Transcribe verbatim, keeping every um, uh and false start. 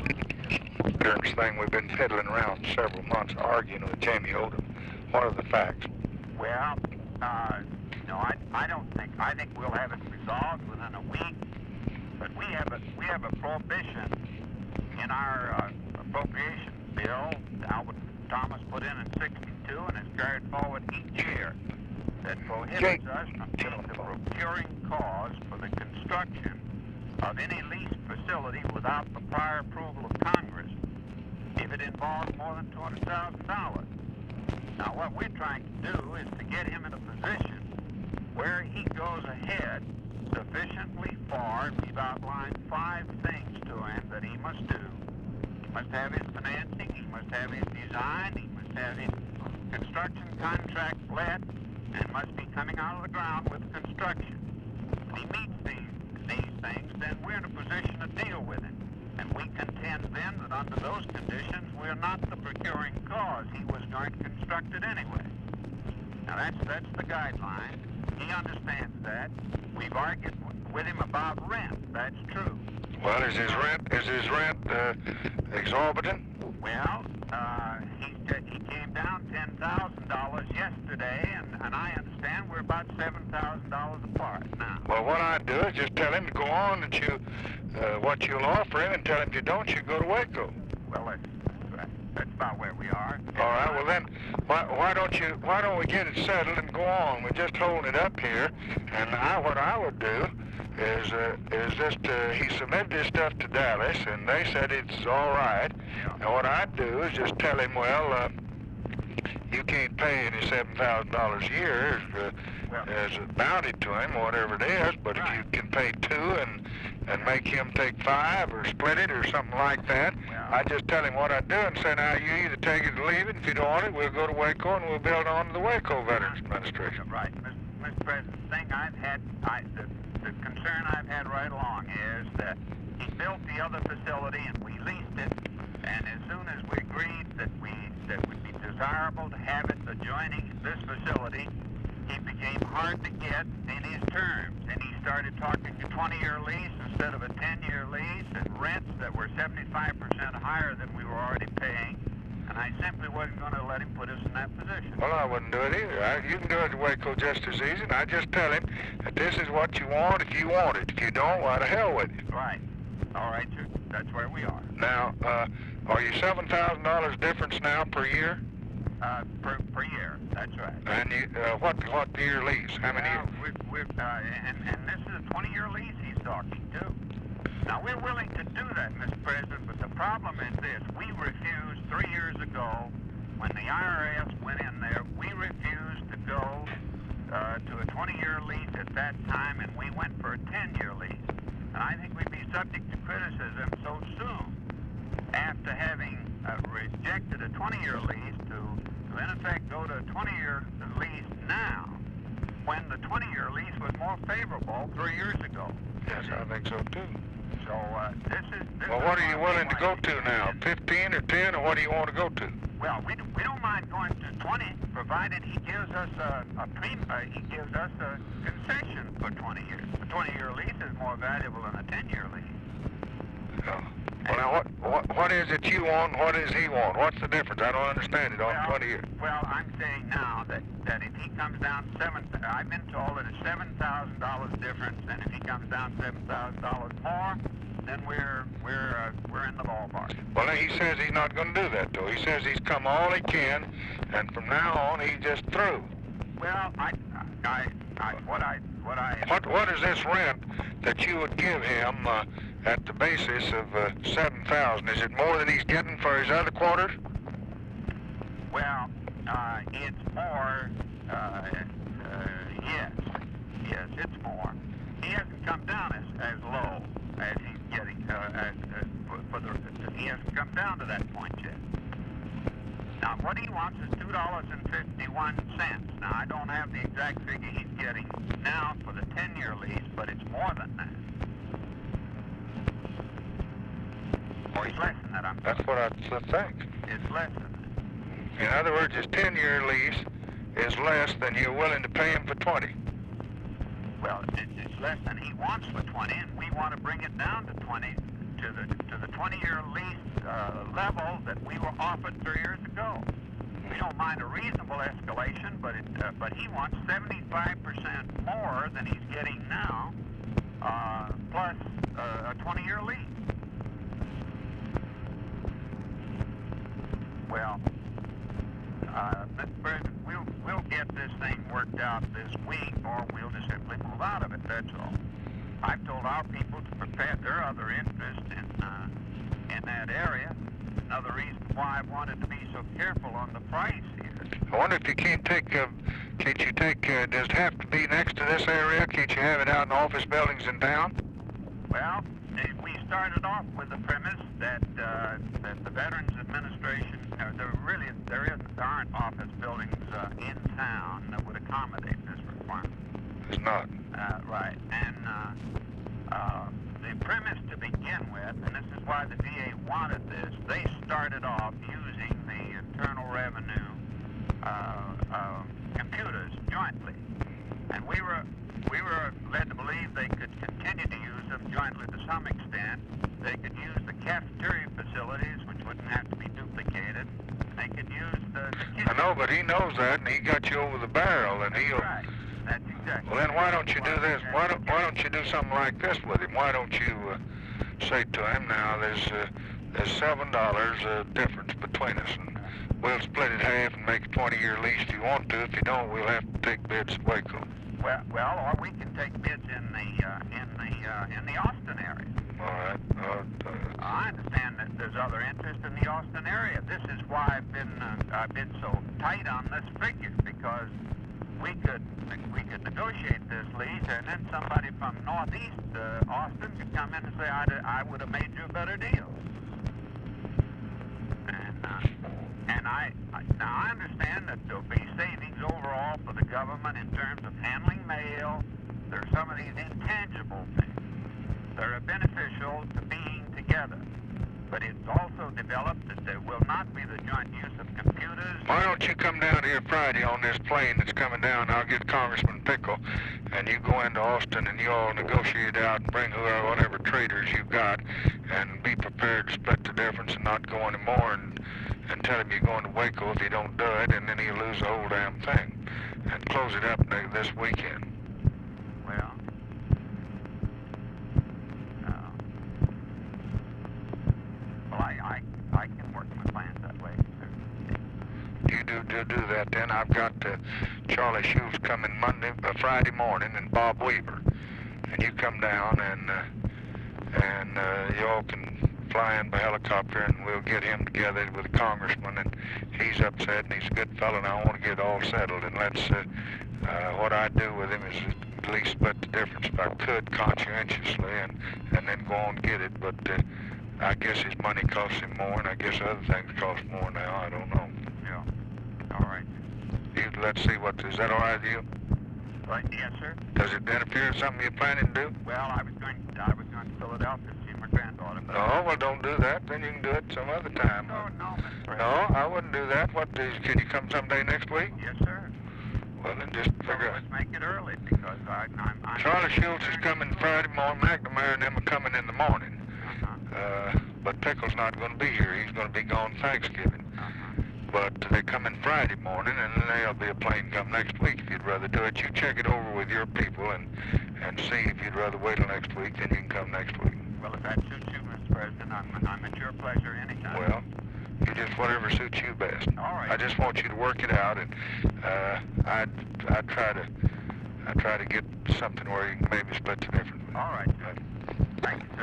During this thing, we've been piddling around several months arguing with Jamie Odom. What are the facts? Well, uh, no, I, I don't think, I think we'll have it resolved within a week, but we have a, we have a prohibition in our uh, appropriation bill Albert Thomas put in in sixty-two and has carried forward each year that prohibits Jake. us from being the procuring cause for the construction of any leased facility without the prior approval of Congress if it involves more than two hundred thousand dollars. Now, what we're trying to do is to get him in a position where he goes ahead sufficiently far. We've outlined five things to him that he must do. He must have his financing, he must have his design, he must have his construction contract let, and must be coming out of the ground with construction. If he meets these, these things, then we're in a position to deal with him. And we contend then that under those conditions, we're not the procuring cause. He was going to construct it anyway. Now that's, that's the guideline. He understands that. We've argued with him about rent. That's true. Well, is his rent, is his rent uh, exorbitant? Well, uh, he, he came down ten thousand dollars yesterday, and, and I understand we're about seven thousand dollars apart now. Well, what I'd do is just tell him to go on and you, uh, what you'll offer him, and tell him if you don't, you go to Waco. Well, that's, that's about where we are. All right, well then, why, why don't you, why don't we get it settled and go on? We're just holding it up here, and I, what I would do is, uh, is just, uh, he submitted his stuff to Dallas, and they said it's all right. And what I'd do is just tell him, well, uh, you can't pay any seven thousand dollars a year as, uh, well, as a bounty to him, whatever it is, but right. if you can pay two and and make him take five or split it or something like that, well, I just tell him what I do and say, now you either take it or leave it. If you don't want it, we'll go to Waco and we'll build on to the Waco Veterans Administration. Right, Mister President. The thing I've had, I, the, the concern I've had right along is that he built the other facility and we leased it, and as soon as we agreed that we that it would be desirable to have it adjoining this facility, he became hard to get in his terms, and he started talking a twenty-year lease instead of a ten-year lease, and rents that were seventy-five percent higher than we were already paying, and I simply wasn't going to let him put us in that position. Well, I wouldn't do it either. I, you can do it at Waco just as easy, and I just tell him that this is what you want if you want it. If you don't, why the hell with you? Right. All right, sir. That's where we are. Now, uh, are you seven thousand dollars difference now per year? Uh, per, per year. That's right. And you, uh, what what year lease? How many Well, years? we're, we're, uh, and, and this is a twenty-year lease he's talking to. Now, we're willing to do that, Mister President, but the problem is this. We refused three years ago, when the I R S went in there, we refused to go uh, to a twenty-year lease at that time, and we went for a ten-year lease. And I think we'd be subject to criticism so soon after having uh, rejected a twenty-year lease to, to, in effect, go to a twenty-year lease now, when the twenty-year lease was more favorable three years ago. Yes, I think so too. So uh, this is. This Well, is what are you why willing we to go want to now? Fifteen or ten, or what do you want to go to? Well, we, we don't mind going to twenty, provided he gives us a, a pre, uh, he gives us a concession for twenty years. A twenty-year lease is more valuable than a ten-year lease. Oh. Well, now, what, what what is it you want and what does he want? What's the difference? I don't understand it on well, twenty years. Well, I'm saying now that, that if he comes down seven, I've been told that it's seven thousand dollars difference, and if he comes down seven thousand dollars more, then we're we're uh, we're in the ballpark. Well, he says he's not going to do that, though. He says he's come all he can, and from now on he's just through. Well, I, I, I what I what I. What what is this rent that you would give him uh, at the basis of uh, seven thousand? Is it more than he's getting for his other quarters? Well, uh, it's more. Uh, uh, yes, yes, it's more. He hasn't come down as as low as he's getting. Uh, as, as for, for the, he hasn't come down to that point yet. Now, what he wants is two dollars and fifty-one cents. Now, I don't have the exact figure he's getting now for the ten-year lease, but it's more than that. Or it's less than that, I'm That's what I think. It's less than that. In other words, his ten-year lease is less than you're willing to pay him for twenty. Well, it, it's less than he wants for twenty, and we want to bring it down to twenty to to the to the twenty-year lease uh, level that we were offered three years ago. We don't mind a reasonable escalation, but it, uh, but he wants seventy-five percent more than he's getting now, uh, plus uh, a twenty-year lease. Well, uh, Mister President, we'll we'll get this thing worked out this week, or we'll just simply move out of it. That's all. I've told our people to prepare their other interest in uh, in that area. Another reason why I wanted to be so careful on the price here. I wonder if you can't take, uh, can't you take, uh, does it have to be next to this area? Can't you have it out in office buildings in town? Well, eh, we started off with the premise that uh, that the Veterans Administration, uh, there really there isn't there aren't office buildings uh, in town that would accommodate this requirement. It's not. Uh, right, and uh, uh, the premise to begin with, and this is why the V A wanted this, they started off using the Internal Revenue uh, uh, computers jointly, and we were we were led to believe they could continue to use them jointly to some extent. They could use the cafeteria facilities, which wouldn't have to be duplicated. They could use the, the kitchen. I know, but he knows that, and he got you over the barrel, and he'll... Right. That's exactly. Well, then why don't you do this? Why don't Why don't you do something like this with him? Why don't you uh, say to him, now there's uh, there's seven dollars uh, difference between us, and we'll split it half and make a twenty-year lease if you want to. If you don't, we'll have to take bids at Waco. Well, well, or we can take bids in the uh, in the uh, in the Austin area. All right. Uh, uh, I understand that there's other interest in the Austin area. This is why I've been uh, I've been so tight on this figure, because we could we could negotiate this lease, and then somebody from northeast uh, Austin could come in and say, I, I would have made you a better deal. And uh, and I, I now I understand that there'll be savings overall for the government in terms of handling mail. There are some of these intangible things that are beneficial to being together. But it's also developed that there will not be the joint use of computers. Why don't you come down here Friday on this plane that's coming down? I'll get Congressman Pickle, and you go into Austin and you all negotiate out and bring whoever, whatever traders you've got, and be prepared to split the difference and not go anymore, and, and tell him you're going to Waco if you don't do it, and then he'll lose the whole damn thing, and close it up this weekend. Well, Well, I, I, I can work my plans that way, sir. You do, do do that then. I've got uh, Charlie Shoes coming Monday, uh, Friday morning, and Bob Weaver, and you come down and uh, and uh, y'all can fly in by helicopter, and we'll get him together with the congressman. And he's upset, and he's a good fellow, and I want to get it all settled. And let's uh, uh, what I do with him is at least split the difference if I could conscientiously, and and then go on and get it, but. Uh, I guess his money costs him more, and I guess other things cost more now. I don't know. Yeah. All right. You, let's see what, is that all right with you? Right. Yes, sir. Does it interfere with something you're planning to do? Well, I was going, I was going to Philadelphia to see my granddaughter. But No, well, don't do that. Then you can do it some other time. No, no, Mister President. No, I wouldn't do that. What is, can you come someday next week? Yes, sir. Well, then just Well, figure out. let's make it early, because I, I'm... I'm Charlie Schultz is coming Friday morning. McNamara and them are coming in the morning. Uh-huh. Uh, but Pickle's not going to be here. He's going to be gone Thanksgiving. Uh-huh. But they come in Friday morning, and then there'll be a plane come next week if you'd rather do it. You check it over with your people and and see if you'd rather wait till next week, then you can come next week. Well, if that suits you, Mister President, I'm, I'm at your pleasure anytime. Well, you just whatever suits you best. All right. I just want you to work it out, and uh, I'd I'd try to I try to get something where you can maybe split the difference. All right, sir. Thank you.